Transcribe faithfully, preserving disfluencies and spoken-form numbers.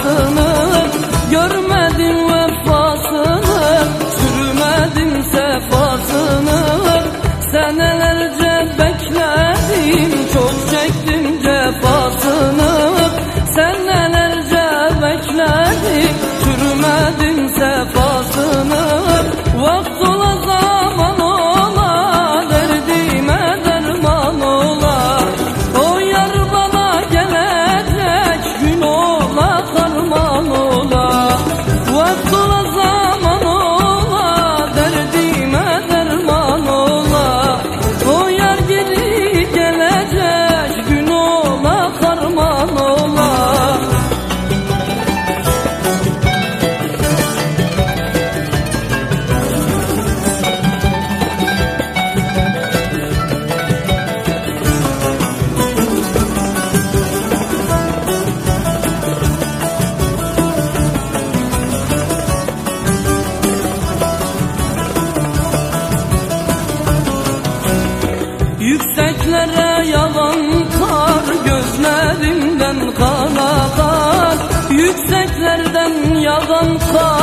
sevdasını, görmedim vefasını, sürmedim sefasını. Senelerce bekledim, çok çektim cefasını. Senelerce bekledim, sürmedim sefasını. Vakt ola zaman ola, derdime derman ola. O yar bana gelecek gün ola, karman ola. Vakt ola zaman ola, derdime derman ola. O yar geri gelecek gün ola, karman ola. Yükseklere yağan kar gözlerimden kan akar. Yükseklerden yağan kar